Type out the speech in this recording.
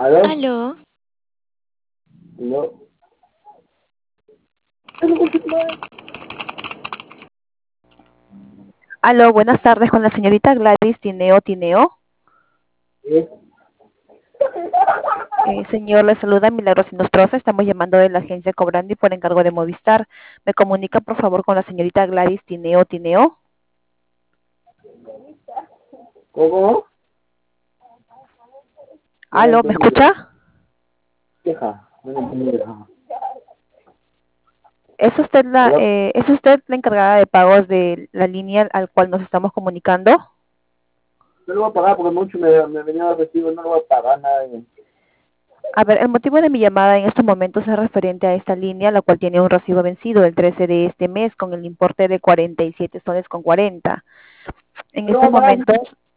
¿Aló? Aló, No. Aló, buenas tardes con la señorita Gladys Tineo. ¿Eh? Señor, le saluda Milagros Inostroza. Estamos llamando de la agencia Cobrandi por encargo de Movistar. ¿Me comunica, por favor, con la señorita Gladys Tineo? ¿Cómo? No Aló, ¿me entendí. escucha? Deja, no entendí. Deja. ¿Aló? ¿Es usted la encargada de pagos de la línea al cual nos estamos comunicando? No lo voy a pagar porque mucho me venía a recibo, no lo voy a pagar nada. A ver, el motivo de mi llamada en estos momentos es referente a esta línea, la cual tiene un recibo vencido el 13 de este mes con el importe de 47 soles con 40. En No lo estos voy a pagar, momentos